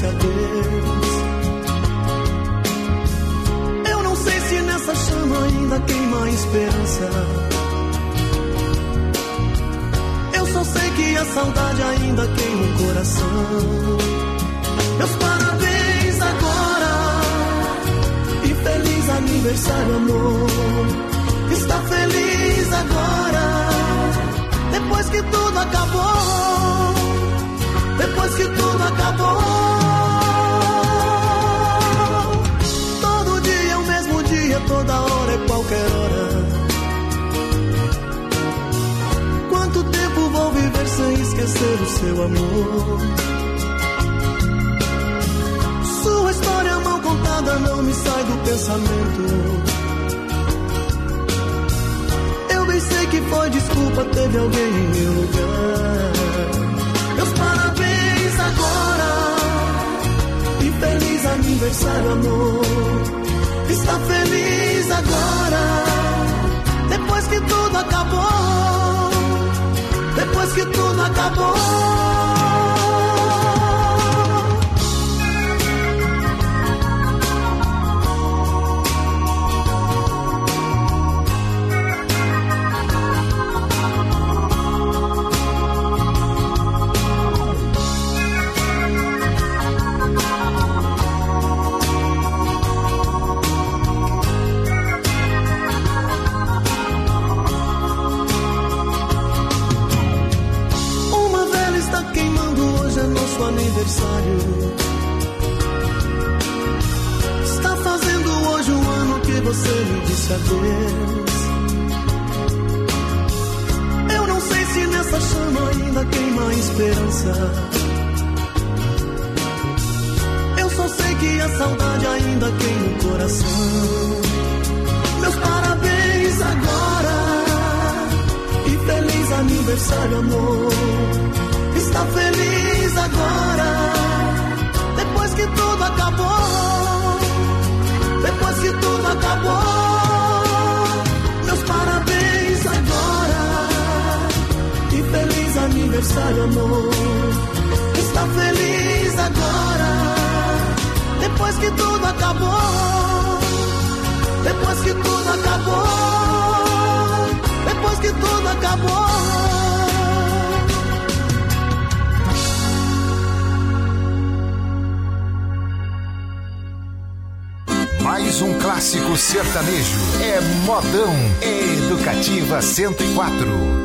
disse adeus. Eu não sei se nessa chama ainda queima a esperança. Eu só sei que a saudade ainda queima o coração. Meus parabéns agora e feliz aniversário, amor. Está feliz agora, depois que tudo acabou, depois que tudo acabou. Todo dia é o mesmo dia, toda hora é qualquer hora. Quanto tempo vou viver sem esquecer o seu amor? Sua história mal contada não me sai do pensamento. Sei que foi desculpa, teve alguém em meu lugar. Meus parabéns agora e feliz aniversário, amor. Está feliz agora, depois que tudo acabou, depois que tudo acabou. Aniversário. Está fazendo hoje um ano que você me disse adeus. Eu não sei se nessa chama ainda queima a esperança. Eu só sei que a saudade ainda queima o coração. Meus parabéns agora e feliz aniversário, amor. Está feliz agora, depois que tudo acabou, depois que tudo acabou. Meus parabéns agora e feliz aniversário, amor. Está feliz agora, depois que tudo acabou, depois que tudo acabou, depois que tudo acabou. Mais um clássico sertanejo. É Modão Educativa 104.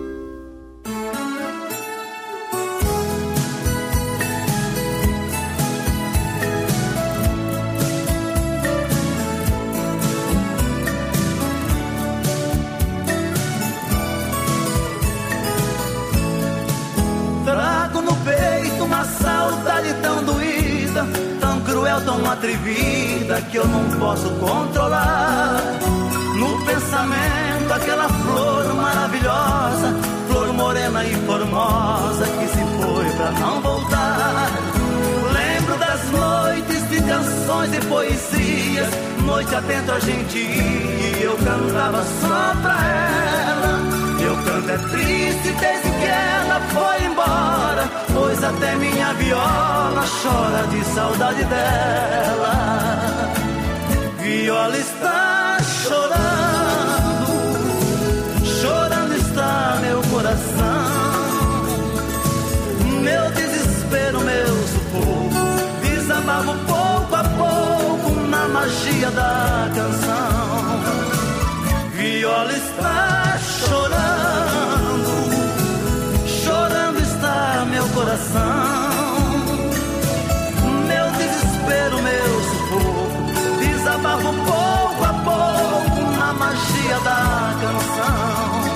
Trago no peito uma saudade tão doída, tão cruel, tão atrevida, que eu não posso controlar. No pensamento aquela flor maravilhosa, flor morena e formosa, que se foi pra não voltar. Lembro das noites de canções e poesias, noite atento a gente ia e eu cantava só pra ela. Meu canto é triste desde que ela foi embora, pois até minha viola chora de saudade dela. Viola está chorando, chorando está meu coração. Meu desespero, meu sufoco, desabafo pouco a pouco na magia da canção. Viola está chorando, chorando está meu coração. Meu desespero, meu sufoco, desabafo pouco a pouco na magia da canção.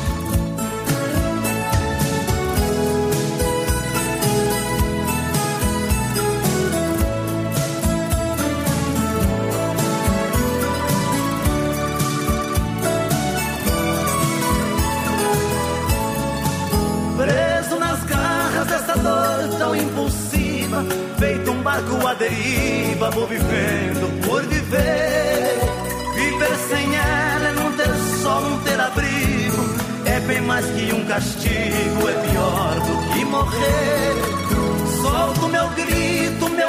Essa dor tão impulsiva, feito um barco à deriva, vou vivendo por viver. Viver sem ela é não ter sol, não ter abrigo, é bem mais que um castigo, é pior do que morrer. Solto meu grito,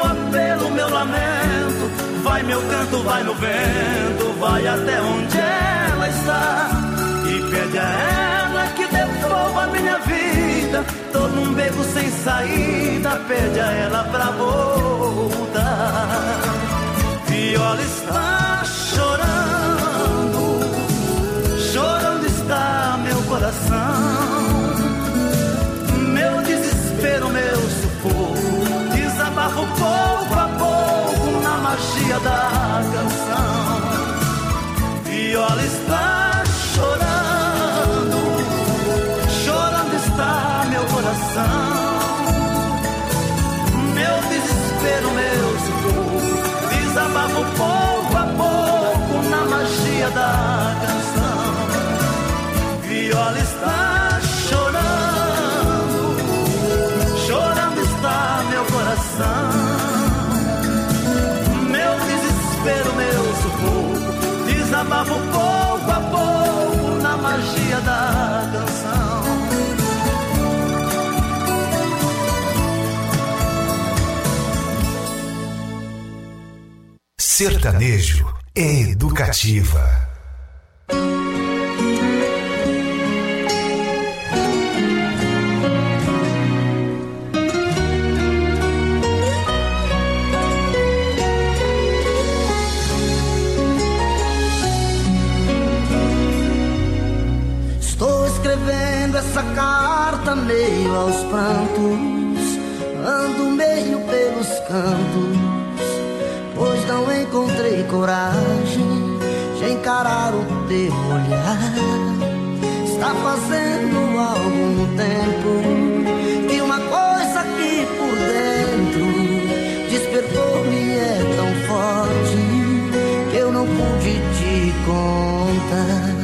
meu canto vai no vento, vai até onde ela está e pede a ela que devolva a minha vida. Tô num beco sem saída, pede a ela pra voltar. Viola está chorando, chorando está meu coração. Meu desespero, meu sufoco, desabafo pouco a pouco na magia da canção. Viola está chorando, chorando está meu coração. Meu desespero, meu sufoco, desabafo pouco a pouco na magia da canção. Viola está chorando, chorando está meu coração. Meu desespero, meu sufoco, desabafo pouco a pouco na magia da canção. Sertanejo é educativa. Estou escrevendo essa carta meio aos prantos, ando meio pelos cantos, pois não encontrei coragem de encarar o teu olhar. Está fazendo algum tempo que uma coisa aqui por dentro despertou-me e é tão forte que eu não pude te contar.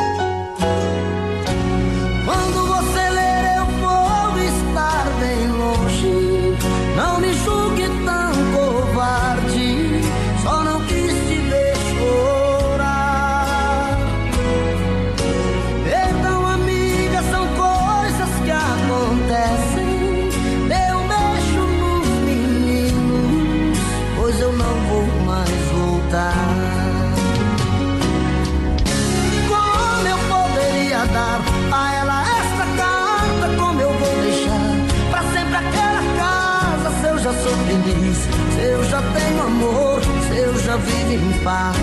Quando você ler eu vou estar bem longe, não me julgue tão covarde, só não quis te ver chorar. Perdão, amiga, são coisas que acontecem. Dê um beijo nos meninos, pois eu não vou mais voltar. Como eu poderia dar a ela esta carta? Como eu vou deixar pra sempre aquela casa? Se eu já sou feliz, se eu já tenho amor, se eu já vivo em paz.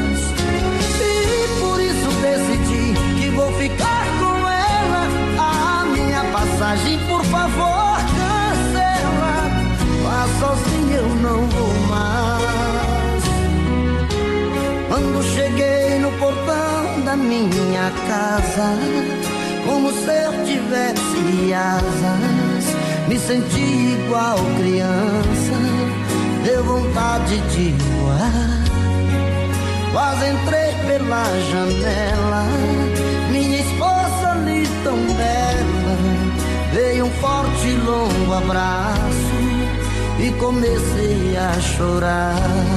E por isso decidi que vou ficar com ela. A minha passagem, por favor, cancela. Vá sozinha, eu não vou mais. Quando cheguei no portão da minha casa, como se eu tivesse asas, me senti igual criança, deu vontade de voar. Quase entrei pela janela, minha esposa ali tão bela, veio um forte e longo abraço e comecei a chorar.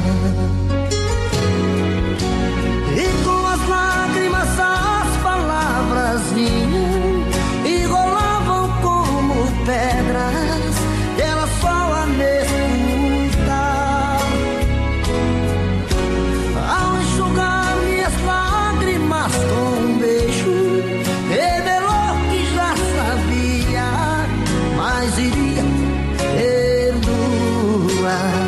E com as lágrimas as palavras vinham e rolavam como pedras, e ela só a me escutar. Ao enxugar minhas lágrimas com um beijo, revelou que já sabia, mas iria perdoar.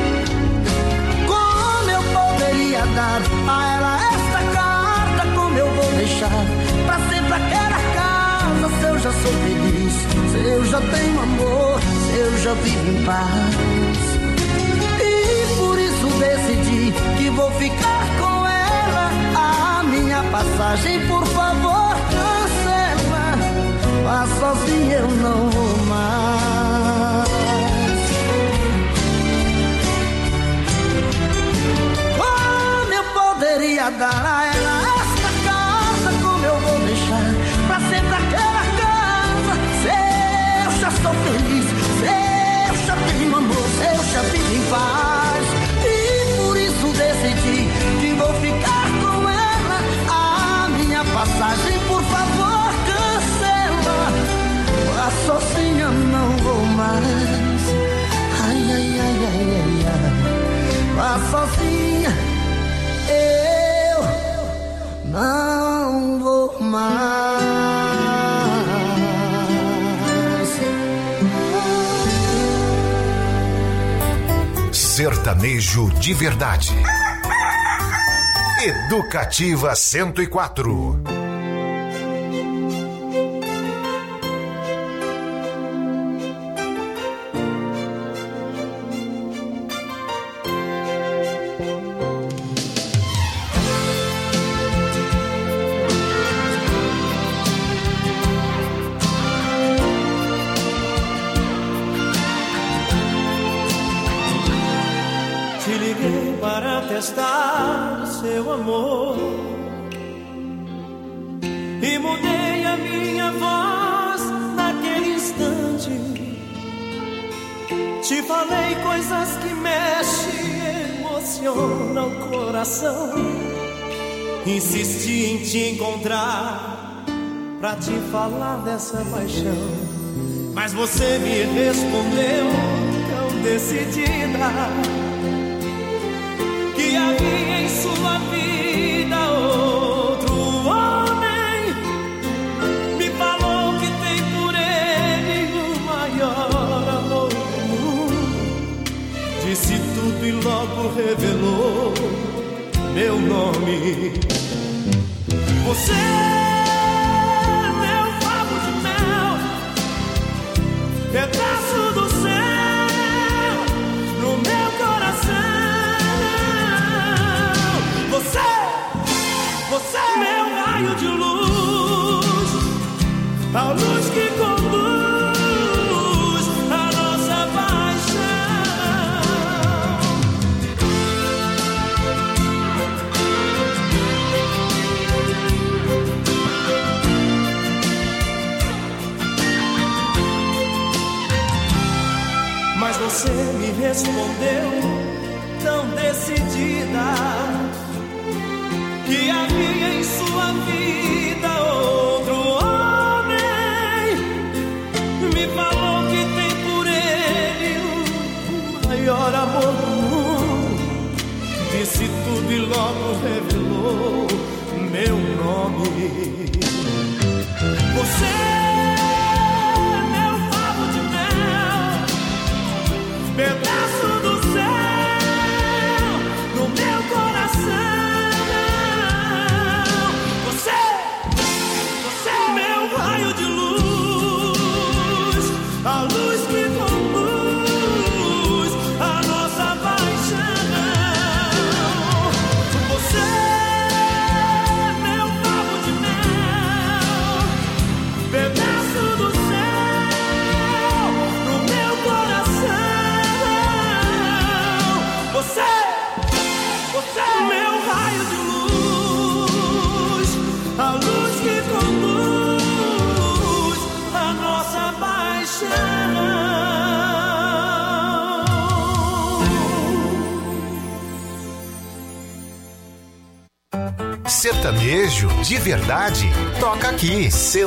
Como eu poderia dar a ela esta carta? Como eu vou deixar pra sempre aquela casa? Se eu já sou feliz, se eu já tenho amor, se eu já vivo em paz. E por isso decidi que vou ficar com ela. A minha passagem, por favor, cancela. Vá sozinha, eu não vou mais. Como eu poderia dar a ela esta casa? Como eu vou deixar pra sempre aquela casa? Se eu já sou feliz, se eu já tenho amor, se eu já vivo em paz. E por isso decidi que vou ficar com ela. A minha passagem, por favor, cancela. Vá sozinha, não ficar sozinha, eu não vou mais. Sertanejo de verdade. Educativa 104. Te liguei para testar seu amor e mudei a minha voz naquele instante. Te falei coisas que mexem e emocionam o coração. Insisti em te encontrar pra te falar dessa paixão, mas você me respondeu tão decidida que havia em sua vida outro homem. Me falou que tem por ele o maior amor do mundo. Disse tudo e logo revelou meu nome. Você é meu favo de mel, pedaço do céu no meu coração. Você é meu raio de luz, a luz que conduz a nossa paixão. Mas você me respondeu tão decidida que havia em sua vida outro homem. Me falou que tem por ele o maior amor do mundo. Disse tudo e logo revelou meu nome. Você é meu favo de mel, pedaço do céu no meu coração. A luz que conduz a nossa paixão. Você é meu favo de mel, pedaço do céu no meu coração. Você é meu raio de luz, a luz que conduz a nossa paixão. Sertanejo de verdade. Toca aqui.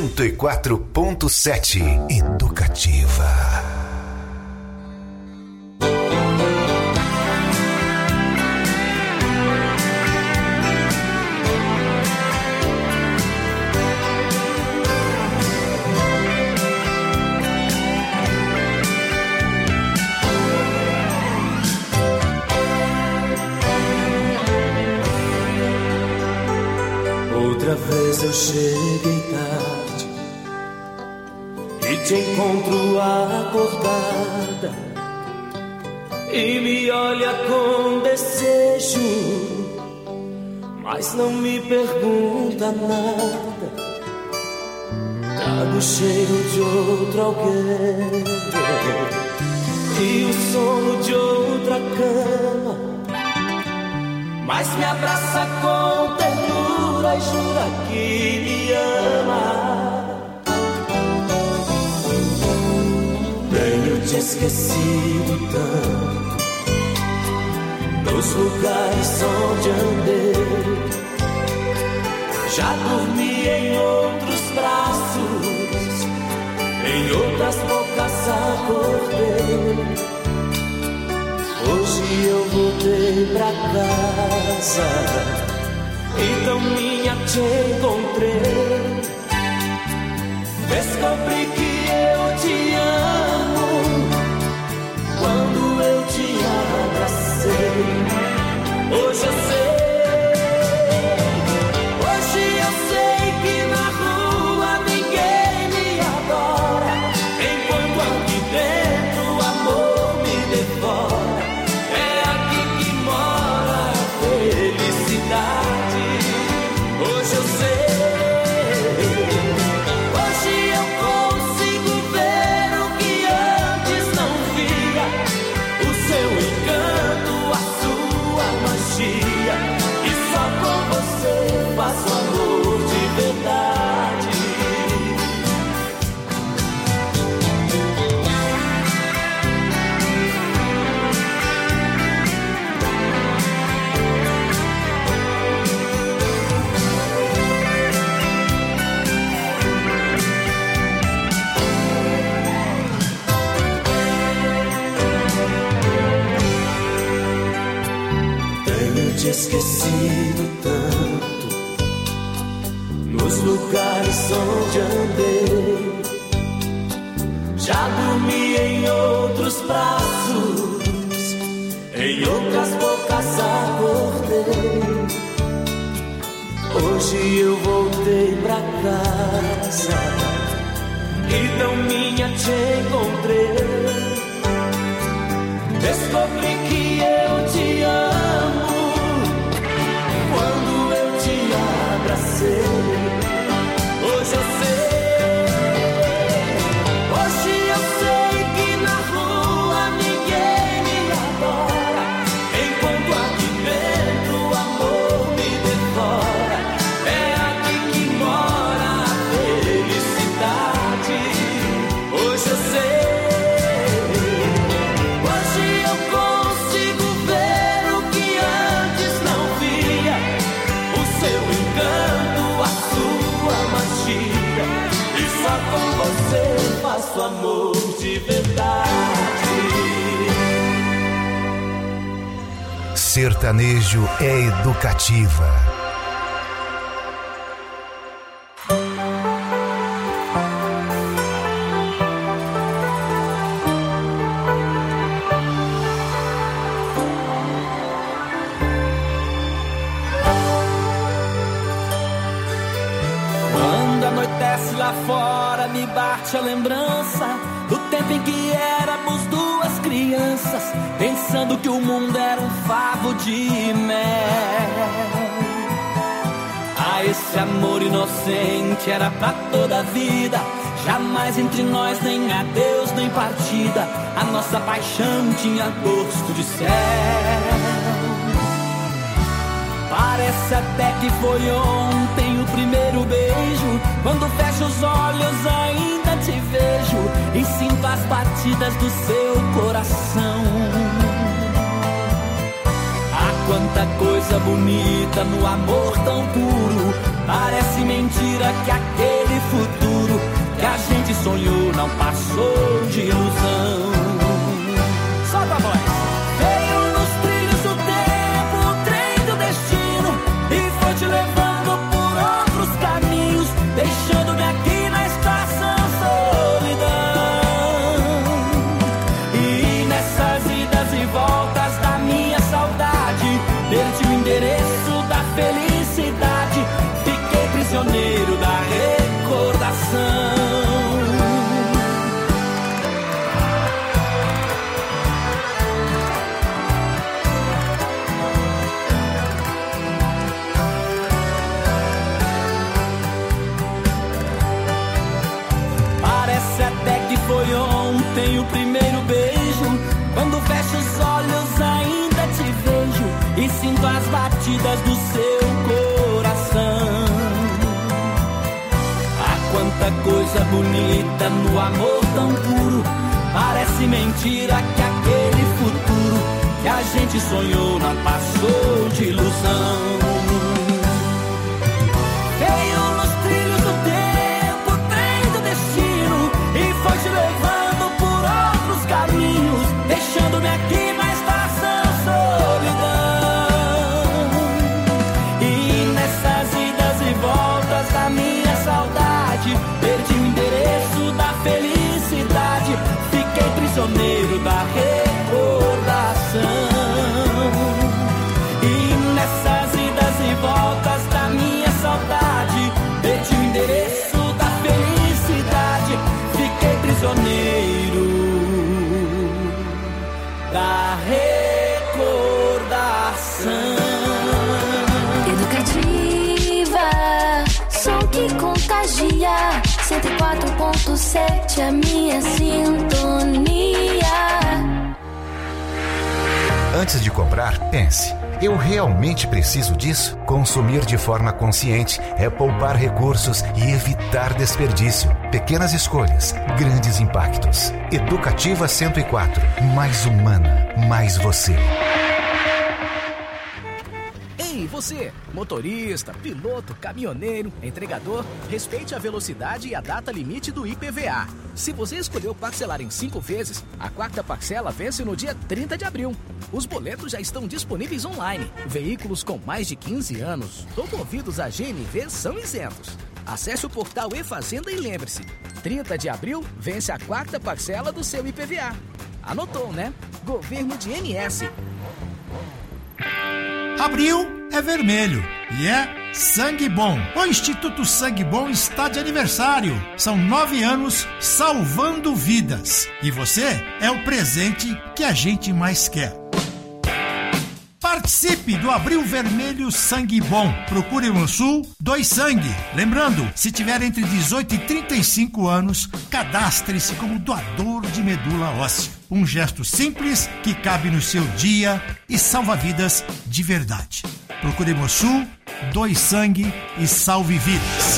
104.7 Educativa. Outra vez eu cheguei tarde e te encontro acordada e me olha com desejo, mas não me pergunta nada. Trago o cheiro de outro alguém e o sono de outra cama, mas me abraça com ternura e jura que me ama. Tenho te esquecido tanto nos lugares onde andei, já dormi em outros braços, em outras bocas acordei. Hoje Hoje eu voltei pra casa, então minha te encontrei. Descobri que eu te amo quando eu te abracei. Hoje eu sei. Esquecido tanto nos lugares onde andei. Já dormi em outros braços, em outras bocas acordei. Hoje eu voltei pra casa, então minha te encontrei. Descobri que eu te amo quando eu te abracei. Hoje eu sei, hoje eu sei que na rua ninguém me adora, enquanto aqui dentro o amor me devora. É aqui que mora a felicidade. Hoje eu sei. Faço amor de verdade. Sertanejo é educativa. Lá fora me bate a lembrança do tempo em que éramos duas crianças, pensando que o mundo era um favo de mel. Ah, esse amor inocente era pra toda a vida, jamais entre nós nem adeus nem partida. A nossa paixão tinha gosto de céu. Parece até que foi ontem o primeiro beijo. Quando fecho os olhos ainda te vejo e sinto as batidas do seu coração. Ah, quanta coisa bonita no amor tão puro. Parece mentira que aquele futuro que a gente sonhou não passou de ilusão. Solta a voz. Veio nos trilhos do tempo o trem do destino e foi te levando por outros caminhos, deixando-me aqui na estação solidão. E nessas idas e voltas da minha saudade, perdi o endereço da felicidade, fiquei prisioneiro da recordação. Foi ontem o primeiro beijo. Quando fecho os olhos ainda te vejo e sinto as batidas do seu coração. Ah, quanta coisa bonita no amor tão puro. Parece mentira que aquele futuro que a gente sonhou não passou de ilusão. Veio nos trilhos do tempo, trem do destino, e foi te levando por outros caminhos, deixando-me aqui na estação 104.7 a minha sintonia. Antes de comprar, pense: eu realmente preciso disso? Consumir de forma consciente é poupar recursos e evitar desperdício. Pequenas escolhas, grandes impactos. Educativa 104. Mais humana, mais você. Ei, você, motorista, piloto, caminhoneiro, entregador, respeite a velocidade e a data limite do IPVA. Se você escolheu parcelar em 5 vezes, a 4ª parcela vence no dia 30 de abril. Os boletos já estão disponíveis online. Veículos com mais de 15 anos ou movidos a GNV são isentos. Acesse o portal e-Fazenda e lembre-se, 30 de abril vence a 4ª parcela do seu IPVA. Anotou, né? Governo de MS. Abril é vermelho e é Sangue Bom. O Instituto Sangue Bom está de aniversário. São 9 anos salvando vidas. E você é o presente que a gente mais quer. Participe do Abril Vermelho Sangue Bom. Procure no Sul, doe sangue. Lembrando, se tiver entre 18 e 35 anos, cadastre-se como doador de medula óssea. Um gesto simples que cabe no seu dia e salva vidas de verdade. Procure Hemosul, doe sangue e salve vidas.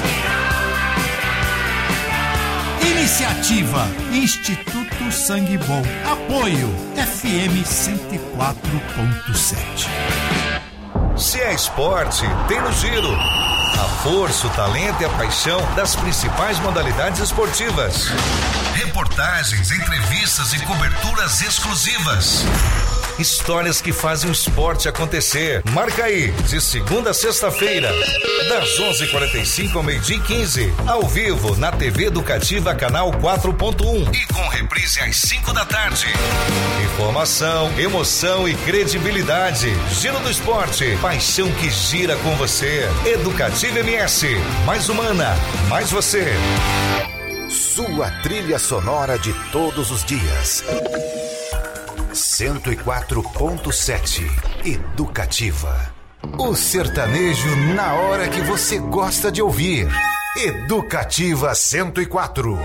Iniciativa Instituto Sangue Bom. Apoio FM 104.7. Se é esporte, tem no Giro. A força, o talento e a paixão das principais modalidades esportivas. Reportagens, entrevistas e coberturas exclusivas. Histórias que fazem o esporte acontecer. Marca aí, de segunda a sexta-feira, das 11h45 ao 12h15, ao vivo na TV Educativa Canal 4.1 e com reprise às 5 da tarde. Informação, emoção e credibilidade. Giro do Esporte, paixão que gira com você. Educativa MS, mais humana, mais você. Sua trilha sonora de todos os dias. 104.7 Educativa. O sertanejo na hora que você gosta de ouvir. Educativa 104.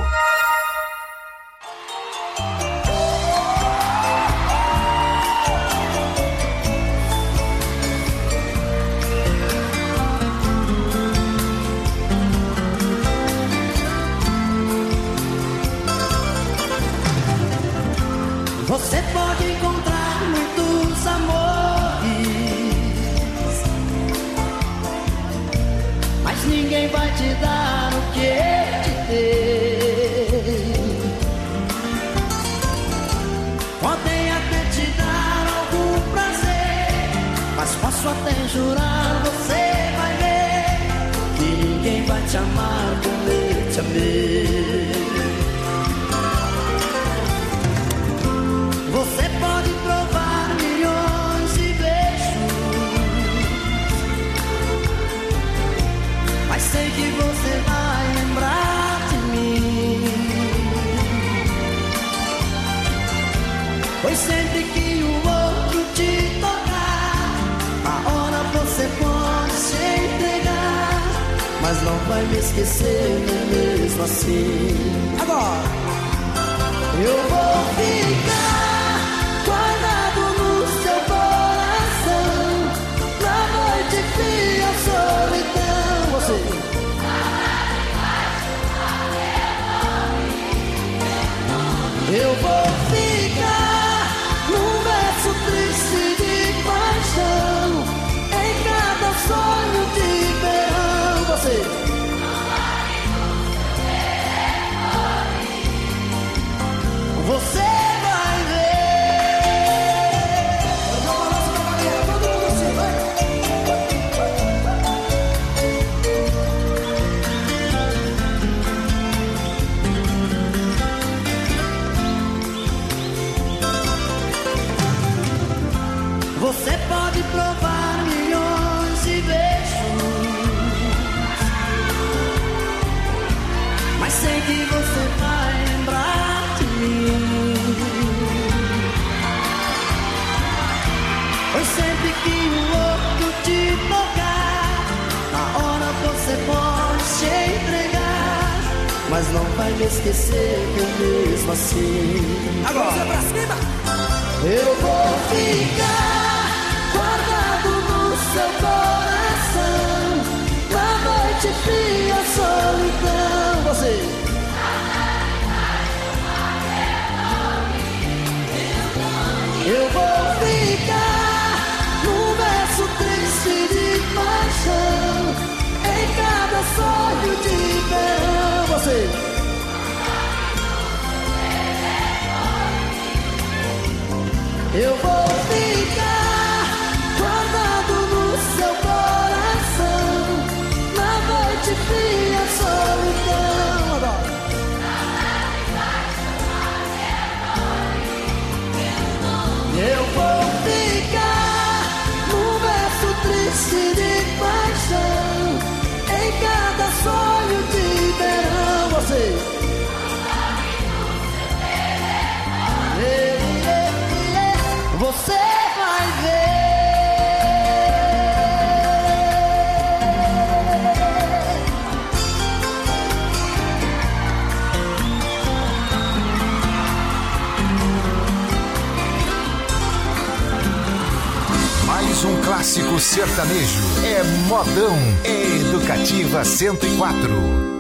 Você pode encontrar muitos amores, mas ninguém vai te dar o que ele te deu. Podem até te dar algum prazer, mas posso até jurar, você vai ver que ninguém vai te amar como eu te amei. Você pode provar milhões de beijos, mas sei que você vai lembrar de mim. Pois sempre que o outro te tocar, a hora você pode se entregar, mas não vai me esquecer mesmo assim. Agora eu vou ficar guardado no seu coração, na noite fria, solidão. Você eu vou ficar num verso triste de paixão, em cada sonho de verão. Você você vai ver. Todo mundo assim, vai. Você pode provar milhões de beijos, mas sei que você vai lembrar de mim. Pois sempre que o outro te tocar, a hora você pode se entregar, mas não vai me esquecer que mesmo assim. Agora pra cima! Eu vou ficar guardado no seu coração, na noite fria, solidão. Você. Eu vou ficar num verso triste de paixão, em cada sonho de verão. Você. Eu vou ficar guardado no seu coração, na noite fria, solidão. Eu vou ficar num verso triste de paixão, em cada sonho de verão. Você. Você vai ver. Mais um clássico sertanejo. É modão. É Educativa 104.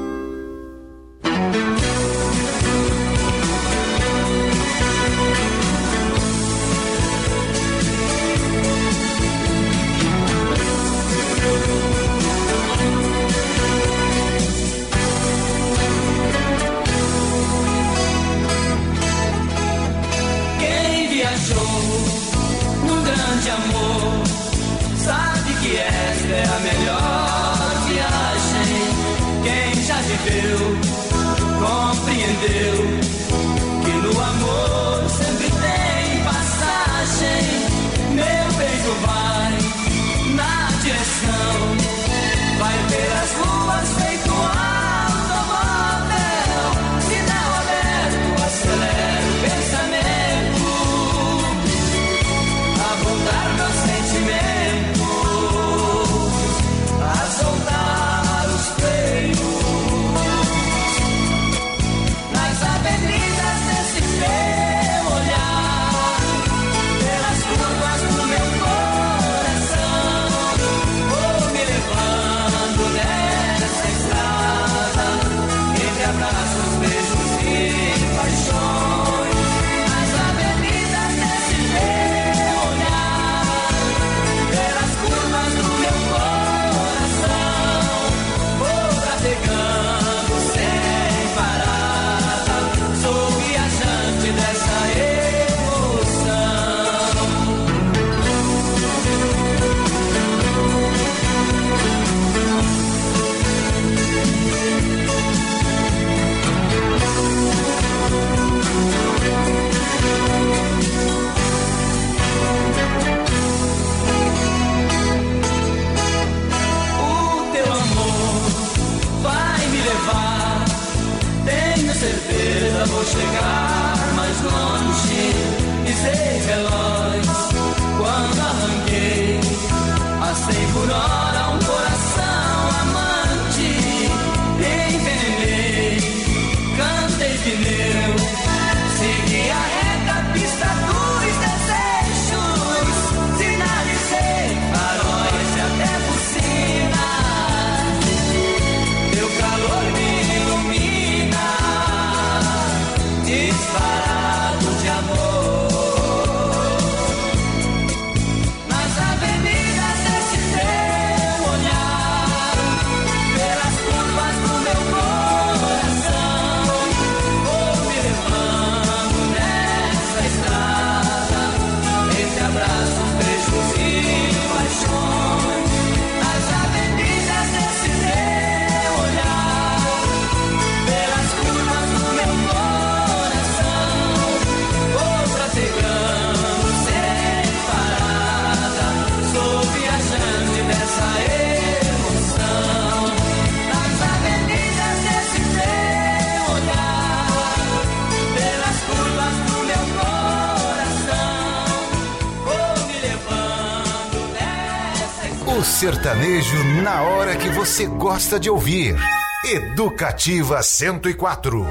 O sertanejo na hora que você gosta de ouvir. Educativa 104.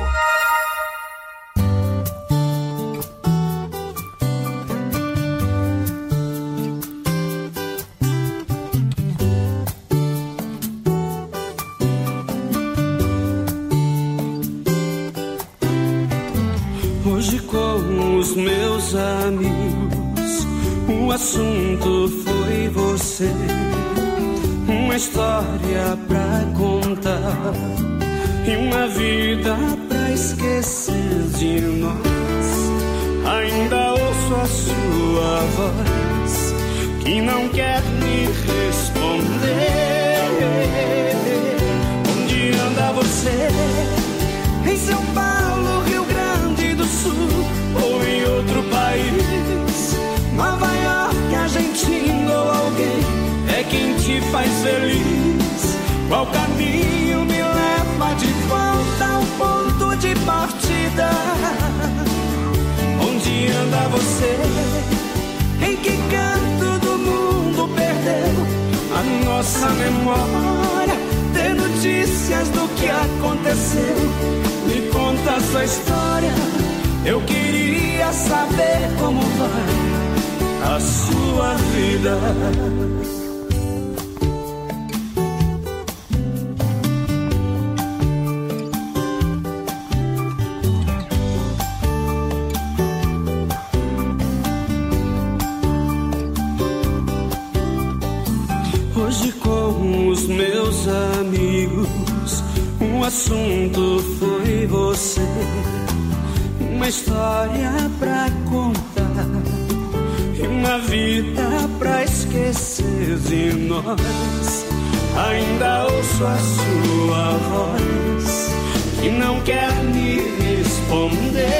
Hoje com os meus amigos o assunto foi você. Uma história pra contar e uma vida pra esquecer de nós. Ainda ouço a sua voz que não quer me responder. Onde anda você? Em São Paulo, Rio Grande do Sul ou em outro país? Nova York, Argentina ou alguém é quem te faz feliz? Qual caminho me leva de volta ao ponto de partida? Onde anda você? Em que canto do mundo perdeu a nossa memória? Ter notícias do que aconteceu, me conta a sua história. Eu queria saber como vai a sua vida. Hoje com os meus amigos o assunto foi você. Uma história pra contar e uma vida pra esquecer de nós. Ainda ouço a sua voz que não quer me responder.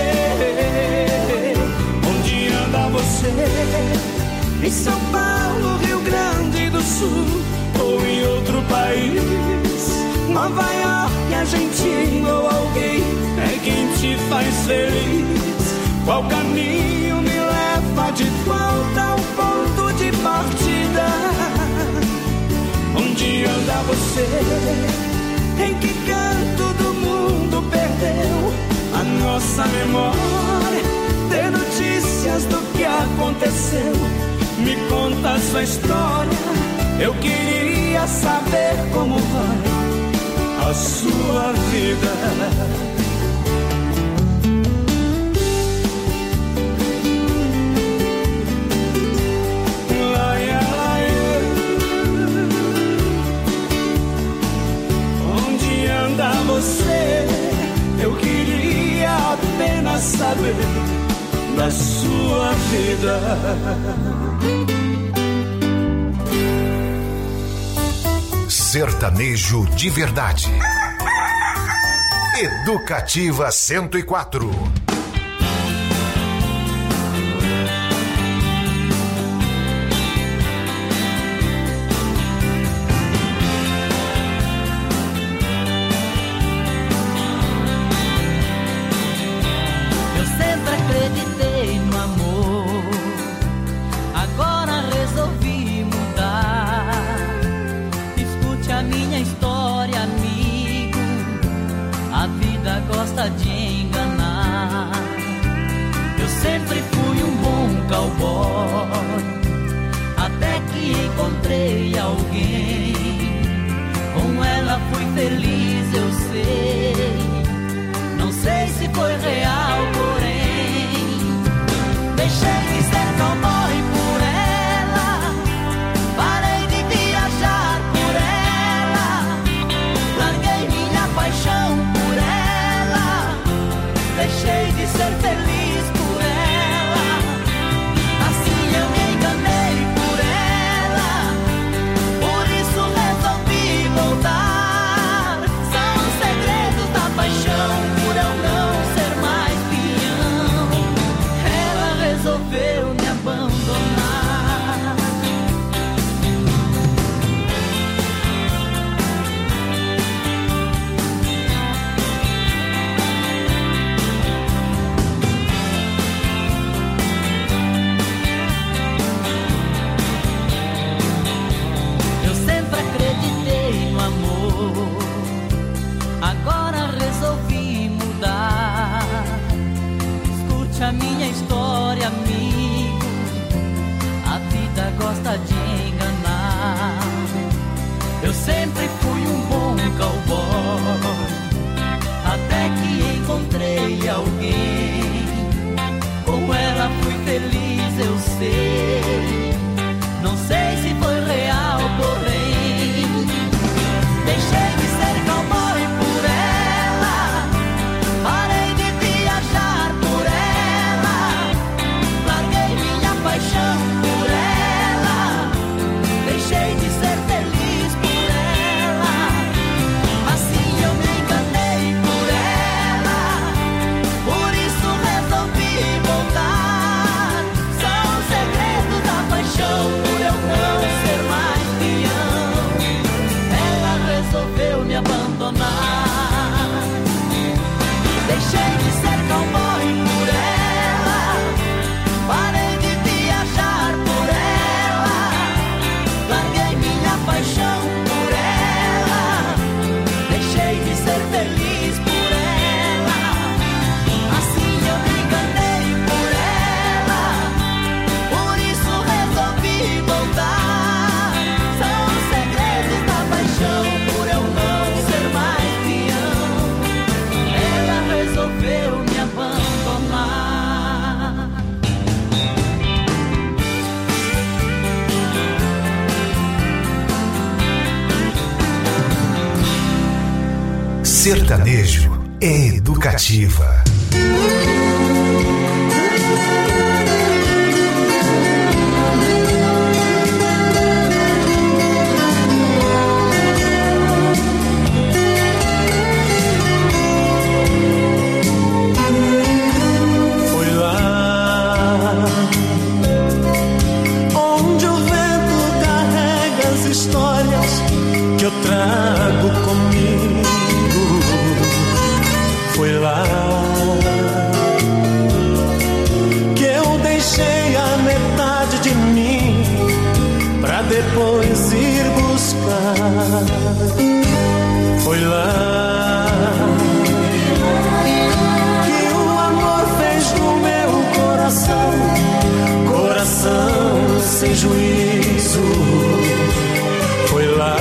Onde anda você? Em São Paulo, Rio Grande do Sul ou em outro país? Nova York, Argentina ou alguém é quem te faz feliz? Qual caminho me leva de volta ao ponto de partida? Onde anda você? Em que canto do mundo perdeu a nossa memória? Ter notícias do que aconteceu, me conta a sua história. Eu queria saber como vai a sua vida. Onde anda você? Eu queria apenas saber da sua vida. Sertanejo de verdade. Educativa 104. Eu sempre acreditei no amor, agora resolvi mudar. Escute a minha história, amigo, a vida gosta de enganar. Eu sempre fui um bom cowboy, até que encontrei alguém. Com ela fui feliz, eu sei. Não sei se foi real, porém deixei de ser cowboy por ela. Parei de viajar por ela. Larguei minha paixão por ela. Sertanejo é educativa. Que eu trago comigo, foi lá que eu deixei a metade de mim pra depois ir buscar. Foi lá que o amor fez no meu coração, coração sem juízo. Foi lá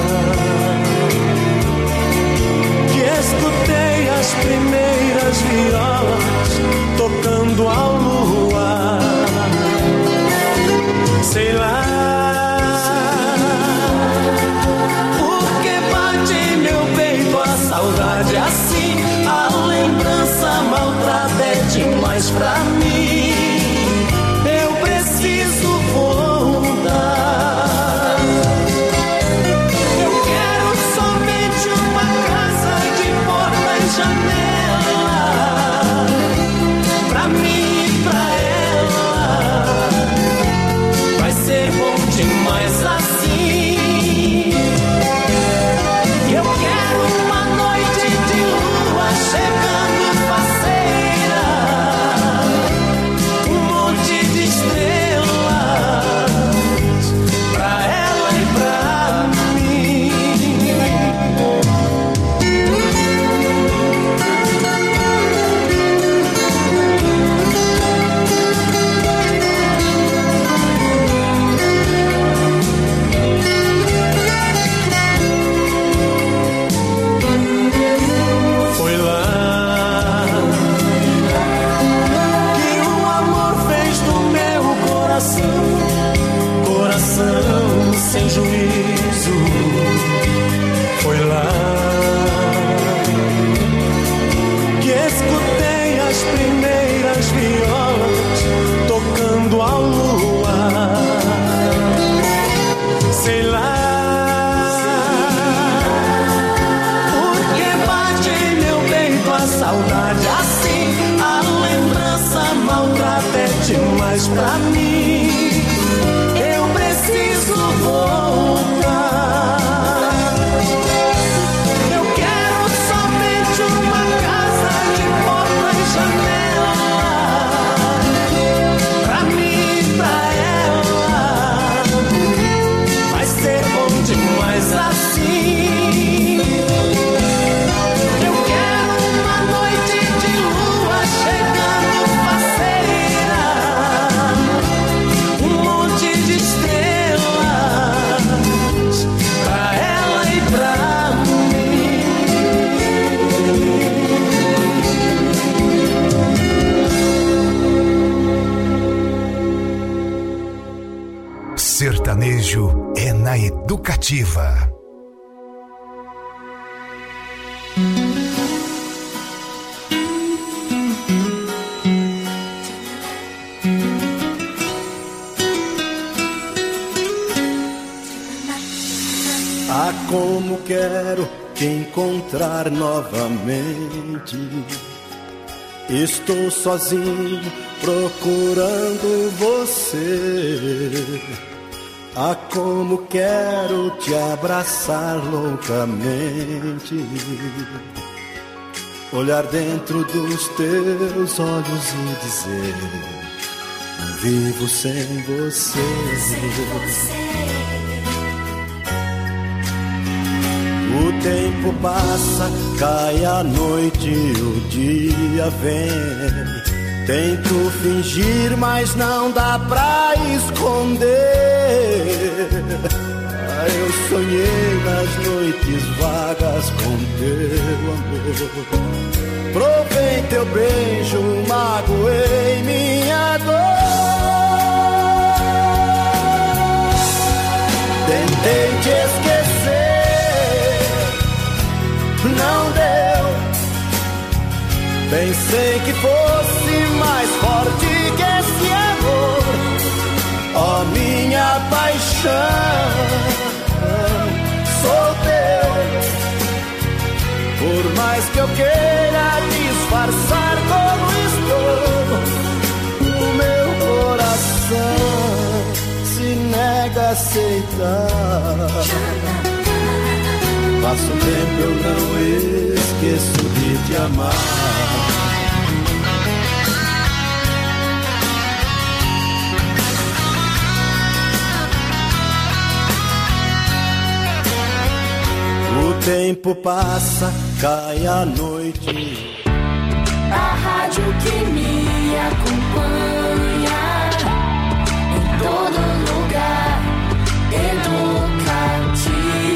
que escutei as primeiras violas tocando ao luar. Sei lá porque bate meu peito a saudade assim. A lembrança maltrata é demais pra mim. Eu preciso voltar. Demais assim. Eu quero uma noite de lua chegando faceira, um monte de estrelas pra ela e pra mim. Coração sem juízo. Foi lá que escutei as primeiras violas tocando ao luar. Sei lá porque bate meu peito a saudade assim. A lembrança maltrata é demais pra mim. Preciso voltar. Eu quero somente uma casa de porta e janela pra mim e pra ela. Vai ser bom demais assim. Eu quero uma noite de lua chegando faceira, um monte de estrelas pra ela e pra mim. Sertanejo é na educativa. Ah, como quero te encontrar novamente. Estou sozinho procurando você. Ah, como quero te abraçar loucamente. Olhar dentro dos teus olhos e dizer: não vivo sem você. O tempo passa, cai a noite, o dia vem. Tento fingir, mas não dá pra esconder. Ah, eu sonhei nas noites vagas com teu amor. Provei teu beijo, magoei minha dor. Tentei te esquecer, não deu. Pensei que fosse mais forte que esse amor, ó minha paixão. Sou teu, por mais que eu queira disfarçar como estou, o meu coração se nega a aceitar. Passo tempo eu não esqueço de te amar. O tempo passa, cai a noite. A rádio que me acompanha em todo lugar, Educativa.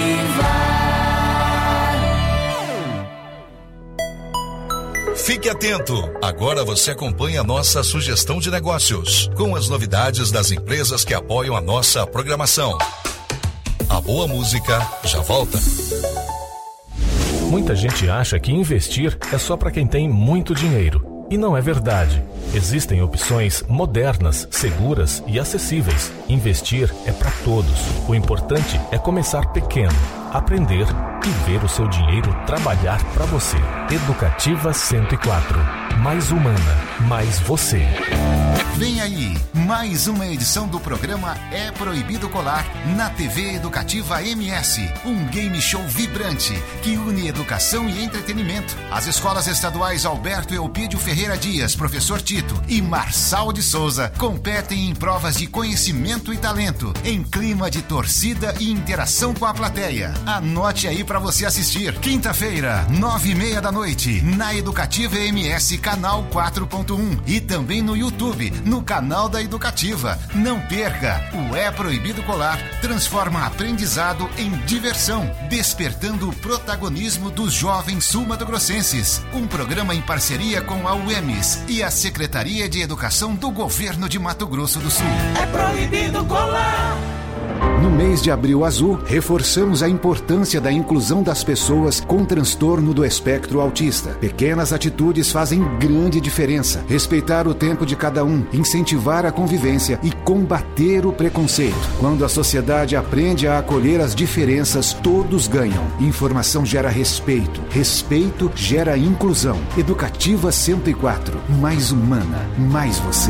Fique atento, agora você acompanha a nossa sugestão de negócios, com as novidades das empresas que apoiam a nossa programação. A boa música já volta. Muita gente acha que investir é só para quem tem muito dinheiro. E não é verdade. Existem opções modernas, seguras e acessíveis. Investir é para todos. O importante é começar pequeno, aprender e ver o seu dinheiro trabalhar para você. Educativa 104. Mais humana, mais você. Vem aí, mais uma edição do programa É Proibido Colar na TV Educativa MS. Um game show vibrante que une educação e entretenimento. As escolas estaduais Alberto Eupídio Ferreira Dias, Professor Tito e Marçal de Souza competem em provas de conhecimento e talento, em clima de torcida e interação com a plateia. Anote aí para você assistir. Quinta-feira, 9:30 da noite, na Educativa MS, canal 4.1 e também no YouTube, no canal da Educativa. Não perca! O É Proibido Colar transforma aprendizado em diversão, despertando o protagonismo dos jovens sul-mato-grossenses. Um programa em parceria com a UEMS e a Secretaria de Educação do Governo de Mato Grosso do Sul. É proibido colar. No mês de Abril Azul, reforçamos a importância da inclusão das pessoas com transtorno do espectro autista. Pequenas atitudes fazem grande diferença. Respeitar o tempo de cada um, incentivar a convivência e combater o preconceito. Quando a sociedade aprende a acolher as diferenças, todos ganham. Informação gera respeito. Respeito gera inclusão. Educativa 104. Mais humana, mais você.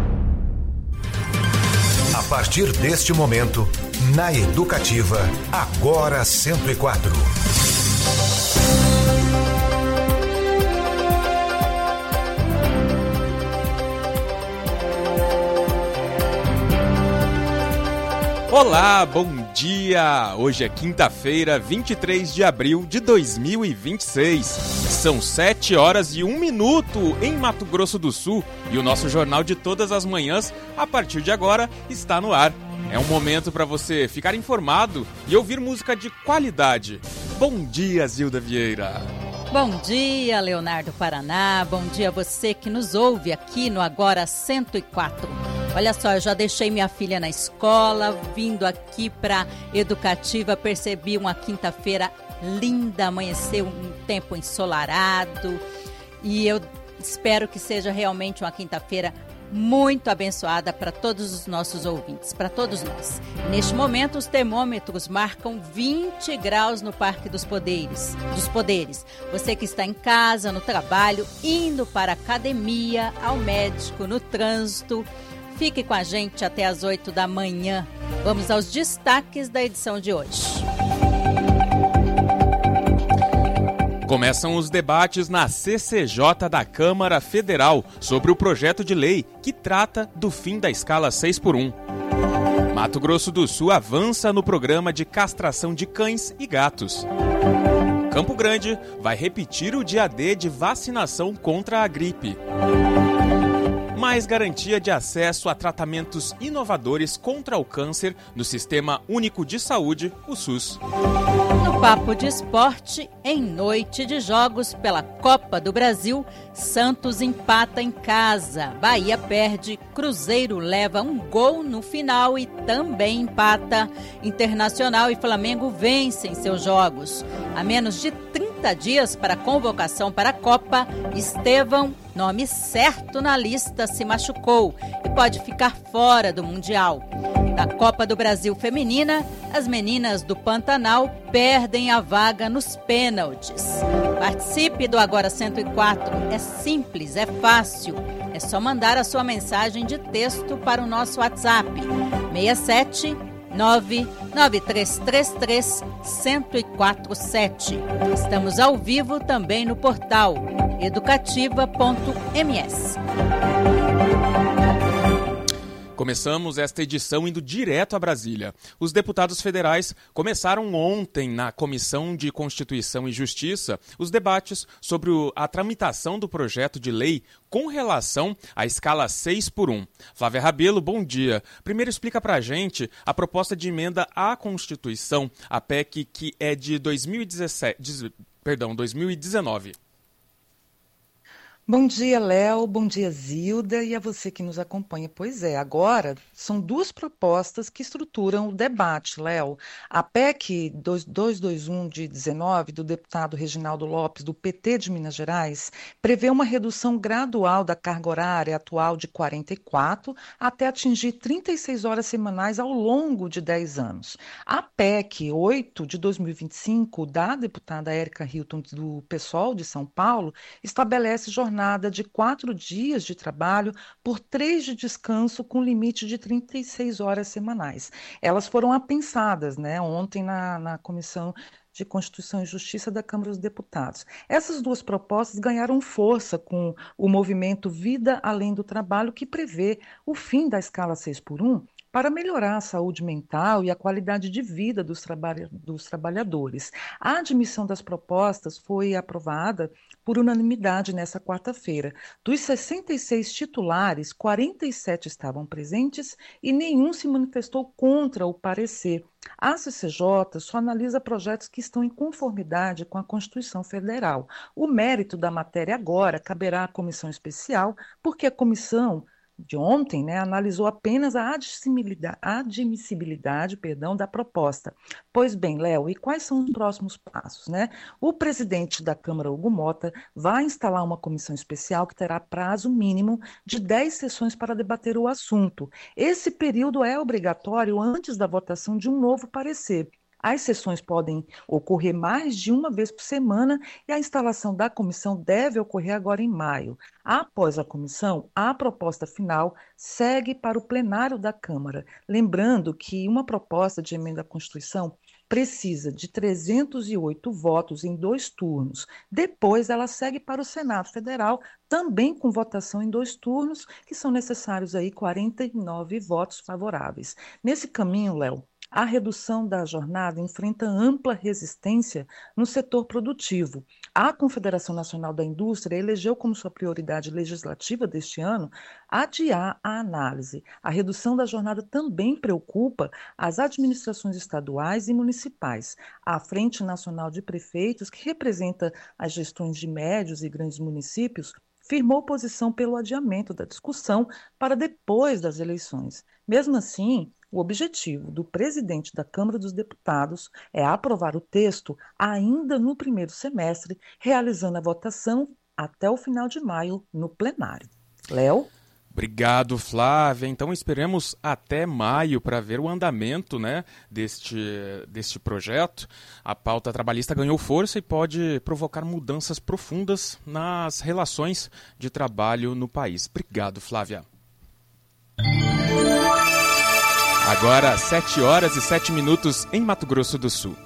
A partir deste momento, na Educativa, agora 104. Olá, bom dia! Hoje é quinta-feira, 23 de abril de 2026. São 7 horas e 1 minuto em Mato Grosso do Sul e o nosso jornal de todas as manhãs, a partir de agora, está no ar. É um momento para você ficar informado e ouvir música de qualidade. Bom dia, Zilda Vieira! Bom dia, Leonardo Paraná. Bom dia a você que nos ouve aqui no Agora 104. Olha só, eu já deixei minha filha na escola, vindo aqui para Educativa, percebi uma quinta-feira linda, amanheceu um tempo ensolarado e eu espero que seja realmente uma quinta-feira muito abençoada para todos os nossos ouvintes, para todos nós. Neste momento, os termômetros marcam 20 graus no Parque dos Poderes. Você que está em casa, no trabalho, indo para a academia, ao médico, no trânsito, fique com a gente até às 8 da manhã. Vamos aos destaques da edição de hoje. Começam os debates na CCJ da Câmara Federal sobre o projeto de lei que trata do fim da escala 6x1. Mato Grosso do Sul avança no programa de castração de cães e gatos. Campo Grande vai repetir o dia D de vacinação contra a gripe. Mais garantia de acesso a tratamentos inovadores contra o câncer no Sistema Único de Saúde, o SUS. No Papo de Esporte, em noite de jogos pela Copa do Brasil, Santos empata em casa, Bahia perde, Cruzeiro leva um gol no final e também empata. Internacional e Flamengo vencem seus jogos. A menos de 30 30 dias para a convocação para a Copa, Estevão, nome certo na lista, se machucou e pode ficar fora do Mundial. Na Copa do Brasil Feminina, as meninas do Pantanal perdem a vaga nos pênaltis. Participe do Agora 104. É simples, é fácil. É só mandar a sua mensagem de texto para o nosso WhatsApp 67 99333-1047. Estamos ao vivo também no portal educativa.ms. Começamos esta edição indo direto a Brasília. Os deputados federais começaram ontem na Comissão de Constituição e Justiça os debates sobre a tramitação do projeto de lei com relação à escala 6x1. Flávia Rabelo, bom dia. Primeiro explica pra gente a proposta de emenda à Constituição, a PEC que é de 2019. Bom dia, Léo. Bom dia, Zilda, e a você que nos acompanha. Pois é, agora são duas propostas que estruturam o debate, Léo. A PEC 221 de 19, do deputado Reginaldo Lopes, do PT de Minas Gerais, prevê uma redução gradual da carga horária atual de 44 até atingir 36 horas semanais ao longo de 10 anos. A PEC 8 de 2025, da deputada Érica Hilton, do PSOL de São Paulo, estabelece jornada de 4 dias de trabalho por 3 de descanso com limite de 36 horas semanais. Elas foram apensadas, ontem na Comissão de Constituição e Justiça da Câmara dos Deputados. Essas duas propostas ganharam força com o movimento Vida Além do Trabalho, que prevê o fim da escala 6x1 para melhorar a saúde mental e a qualidade de vida dos trabalhadores. A admissão das propostas foi aprovada por unanimidade nesta quarta-feira. Dos 66 titulares, 47 estavam presentes e nenhum se manifestou contra o parecer. A CCJ só analisa projetos que estão em conformidade com a Constituição Federal. O mérito da matéria agora caberá à comissão especial, porque a comissão de ontem, analisou apenas a admissibilidade da proposta. Pois bem, Léo, e quais são os próximos passos? O presidente da Câmara, Hugo Mota, vai instalar uma comissão especial que terá prazo mínimo de 10 sessões para debater o assunto. Esse período é obrigatório antes da votação de um novo parecer. As sessões podem ocorrer mais de uma vez por semana e a instalação da comissão deve ocorrer agora em maio. Após a comissão, a proposta final segue para o plenário da Câmara. Lembrando que uma proposta de emenda à Constituição precisa de 308 votos em 2 turnos. Depois, ela segue para o Senado Federal, também com votação em 2 turnos, que são necessários aí 49 votos favoráveis. Nesse caminho, Léo, a redução da jornada enfrenta ampla resistência no setor produtivo. A Confederação Nacional da Indústria elegeu como sua prioridade legislativa deste ano adiar a análise. A redução da jornada também preocupa as administrações estaduais e municipais. A Frente Nacional de Prefeitos, que representa as gestões de médios e grandes municípios, firmou posição pelo adiamento da discussão para depois das eleições. Mesmo assim, o objetivo do presidente da Câmara dos Deputados é aprovar o texto ainda no primeiro semestre, realizando a votação até o final de maio no plenário. Léo? Obrigado, Flávia. Então esperemos até maio para ver o andamento deste projeto. A pauta trabalhista ganhou força e pode provocar mudanças profundas nas relações de trabalho no país. Obrigado, Flávia. Agora, 7h07 em Mato Grosso do Sul.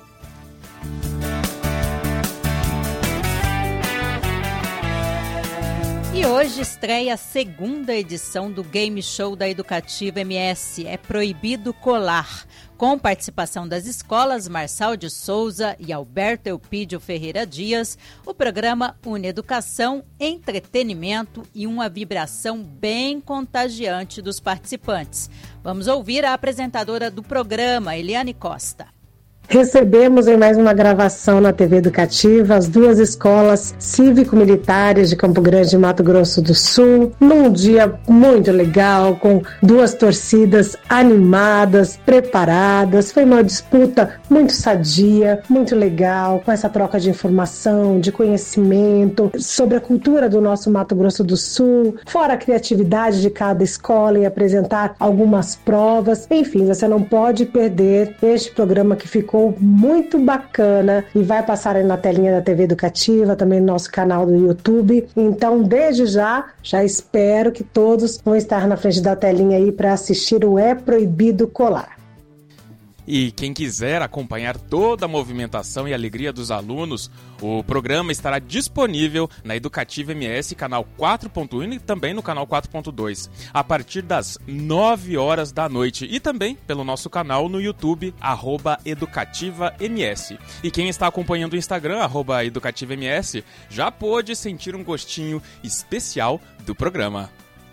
E hoje estreia a segunda edição do Game Show da Educativa MS, É Proibido Colar, com participação das escolas Marçal de Souza e Alberto Eupídio Ferreira Dias. O programa une educação, entretenimento e uma vibração bem contagiante dos participantes. Vamos ouvir a apresentadora do programa, Eliane Costa. recebemos em mais uma gravação na TV Educativa as duas escolas cívico-militares de Campo Grande e Mato Grosso do Sul, num dia muito legal, com duas torcidas animadas, preparadas. Foi uma disputa muito sadia, muito legal, com essa troca de informação, de conhecimento sobre a cultura do nosso Mato Grosso do Sul, fora a criatividade de cada escola e apresentar algumas provas. Enfim, você não pode perder este programa que ficou muito bacana e vai passar aí na telinha da TV Educativa, também no nosso canal do YouTube. Então, desde já espero que todos vão estar na frente da telinha aí para assistir o É Proibido Colar. E quem quiser acompanhar toda a movimentação e alegria dos alunos, o programa estará disponível na Educativa MS, canal 4.1 e também no canal 4.2, a partir das 9 horas da noite. E também pelo nosso canal no YouTube, @EducativaMS. E quem está acompanhando o Instagram, @EducativaMS, já pôde sentir um gostinho especial do programa.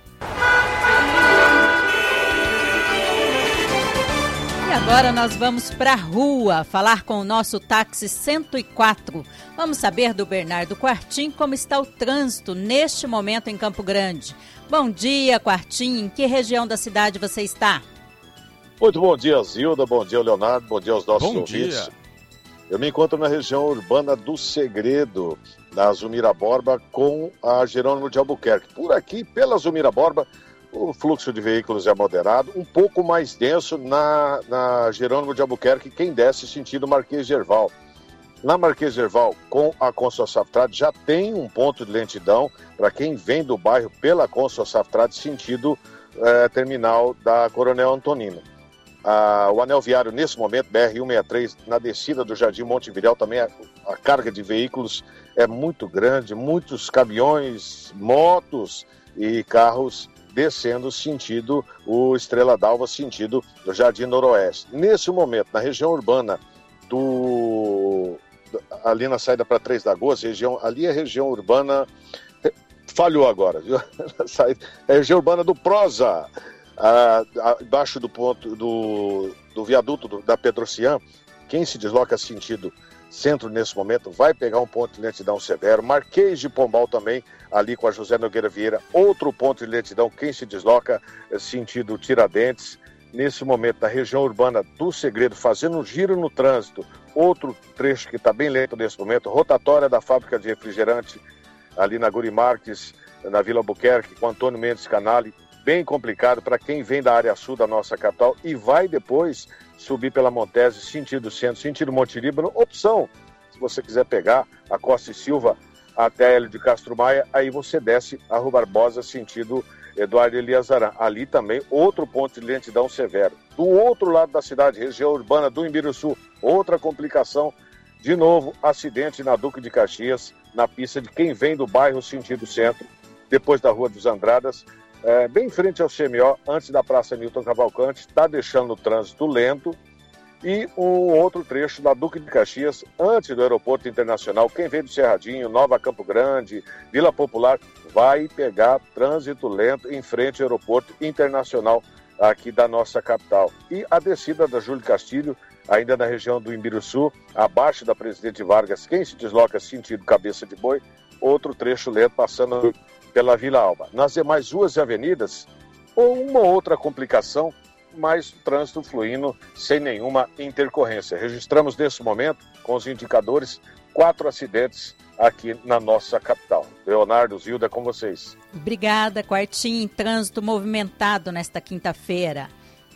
Agora nós vamos para a rua falar com o nosso táxi 104. Vamos saber do Bernardo Quartim como está o trânsito neste momento em Campo Grande. Bom dia, Quartim. Em que região da cidade você está? Muito bom dia, Zilda. Bom dia, Leonardo. Bom dia aos nossos ouvintes. Dia. Eu me encontro na região urbana do Segredo, na Zumira Borba, com a Jerônimo de Albuquerque. Por aqui, pela Zumira Borba, o fluxo de veículos é moderado, um pouco mais denso na Jerônimo de Albuquerque, quem desce sentido Marquês de Herval. Na Marquês de Herval, com a Consul Saftrad, já tem um ponto de lentidão para quem vem do bairro pela Consul Saftrad, sentido terminal da Coronel Antonino. O anel viário, nesse momento, BR-163, na descida do Jardim Montevidéu, também a carga de veículos é muito grande, muitos caminhões, motos e carros descendo sentido o Estrela d'Alva, sentido do Jardim Noroeste. Nesse momento, na região urbana ali na saída para Três Lagoas, ali é região urbana, falhou agora, viu? É a região urbana do Prosa, abaixo do ponto do viaduto da Petrocian. Quem se desloca sentido centro nesse momento vai pegar um ponto de lentidão severo. Marquês de Pombal também, ali com a José Nogueira Vieira, outro ponto de lentidão, quem se desloca sentido Tiradentes. Nesse momento, na região urbana do Segredo, fazendo um giro no trânsito, outro trecho que está bem lento nesse momento, rotatória da fábrica de refrigerante, ali na Guri Marques, na Vila Albuquerque, com Antônio Mendes Canali, bem complicado para quem vem da área sul da nossa capital e vai depois subir pela Montese, sentido centro, sentido Monte Líbano. Opção, se você quiser pegar a Costa e Silva até a Hélio de Castro Maia, aí você desce a Rua Barbosa, sentido Eduardo Eliazarã. Ali também outro ponto de lentidão severo. Do outro lado da cidade, região urbana do Imbiruçu, outra complicação, de novo, acidente na Duque de Caxias, na pista de quem vem do bairro sentido centro, depois da Rua dos Andradas, bem em frente ao CMO, antes da Praça Newton Cavalcante, está deixando o trânsito lento. E um outro trecho da Duque de Caxias, antes do Aeroporto Internacional, quem vem do Cerradinho, Nova Campo Grande, Vila Popular, vai pegar trânsito lento em frente ao Aeroporto Internacional aqui da nossa capital. E a descida da Júlio Castilho, ainda na região do Imbiruçu, abaixo da Presidente Vargas, quem se desloca sentido Cabeça de Boi, outro trecho lento passando pela Vila Alba. Nas demais ruas e avenidas, ou uma outra complicação, mas o trânsito fluindo sem nenhuma intercorrência. Registramos nesse momento, com os indicadores, 4 acidentes aqui na nossa capital. Leonardo, Zilda, com vocês. Obrigada, Quartim. Trânsito movimentado nesta quinta-feira.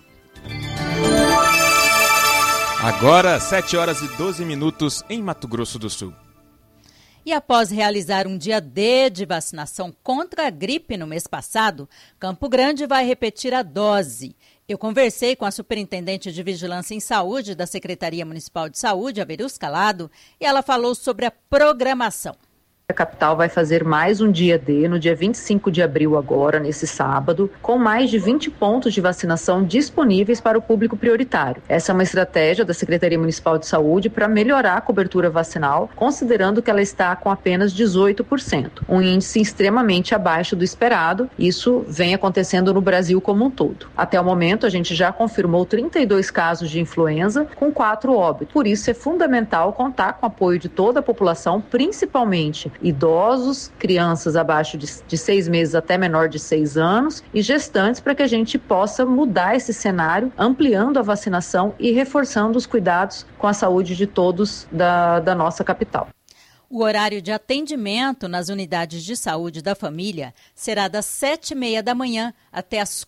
Agora, 7 horas e 12 minutos em Mato Grosso do Sul. E após realizar um dia D de vacinação contra a gripe no mês passado, Campo Grande vai repetir a dose. Eu conversei com a Superintendente de Vigilância em Saúde da Secretaria Municipal de Saúde, a Verus Calado, e ela falou sobre a programação. A capital vai fazer mais um dia D, no dia 25 de abril agora, nesse sábado, com mais de 20 pontos de vacinação disponíveis para o público prioritário. Essa é uma estratégia da Secretaria Municipal de Saúde para melhorar a cobertura vacinal, considerando que ela está com apenas 18%, um índice extremamente abaixo do esperado. Isso vem acontecendo no Brasil como um todo. Até o momento, a gente já confirmou 32 casos de influenza, com 4 óbitos. Por isso, é fundamental contar com o apoio de toda a população, principalmente idosos, crianças abaixo de 6 meses até menor de 6 anos e gestantes, para que a gente possa mudar esse cenário, ampliando a vacinação e reforçando os cuidados com a saúde de todos da nossa capital. O horário de atendimento nas unidades de saúde da família será das 7h30 da manhã até as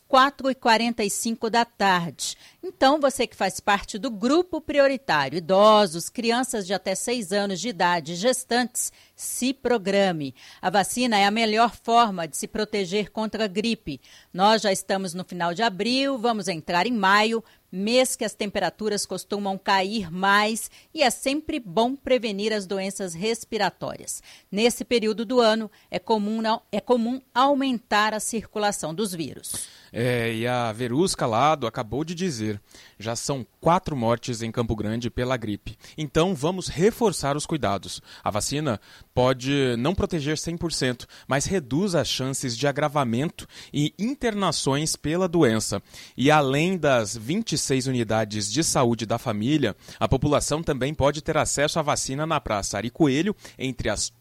4h45 da tarde. Então, você que faz parte do grupo prioritário, idosos, crianças de até 6 anos de idade, gestantes, se programe. A vacina é a melhor forma de se proteger contra a gripe. Nós já estamos no final de abril, vamos entrar em maio, mês que as temperaturas costumam cair mais e é sempre bom prevenir as doenças respiratórias. Nesse período do ano, é comum aumentar a circulação dos vírus. E a Verusca Lado acabou de dizer, já são 4 mortes em Campo Grande pela gripe. Então vamos reforçar os cuidados. A vacina pode não proteger 100%, mas reduz as chances de agravamento e internações pela doença. E além das 26 unidades de saúde da família, a população também pode ter acesso à vacina na Praça Ari Coelho entre as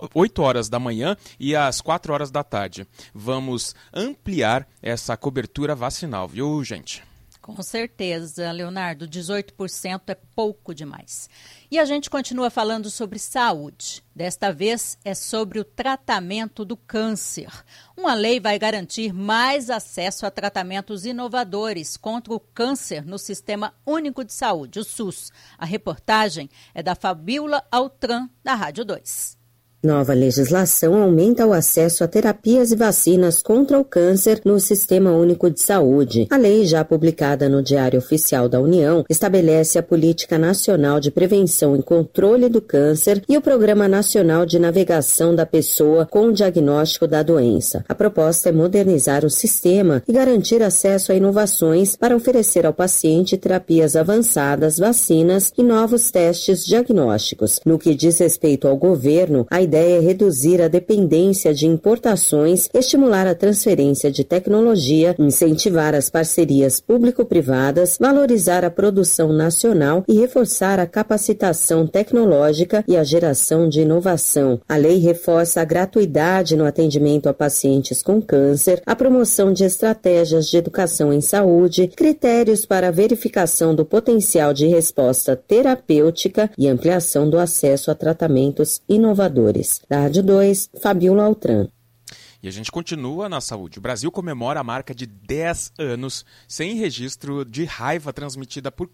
8 horas da manhã e às 4 horas da tarde. Vamos ampliar essa cobertura vacinal, viu, gente? Com certeza, Leonardo, 18% é pouco demais. E a gente continua falando sobre saúde. Desta vez é sobre o tratamento do câncer. Uma lei vai garantir mais acesso a tratamentos inovadores contra o câncer no Sistema Único de Saúde, o SUS. A reportagem é da Fabiola Altran, da Rádio 2. Nova legislação aumenta o acesso a terapias e vacinas contra o câncer no Sistema Único de Saúde. A lei, já publicada no Diário Oficial da União, estabelece a Política Nacional de Prevenção e Controle do Câncer e o Programa Nacional de Navegação da Pessoa com o Diagnóstico da Doença. A proposta é modernizar o sistema e garantir acesso a inovações para oferecer ao paciente terapias avançadas, vacinas e novos testes diagnósticos. No que diz respeito ao governo, a ideia é reduzir a dependência de importações, estimular a transferência de tecnologia, incentivar as parcerias público-privadas, valorizar a produção nacional e reforçar a capacitação tecnológica e a geração de inovação. A lei reforça a gratuidade no atendimento a pacientes com câncer, a promoção de estratégias de educação em saúde, critérios para a verificação do potencial de resposta terapêutica e ampliação do acesso a tratamentos inovadores. Da Rádio 2, Fabiola Altran. E a gente continua na saúde. O Brasil comemora a marca de 10 anos sem registro de raiva transmitida por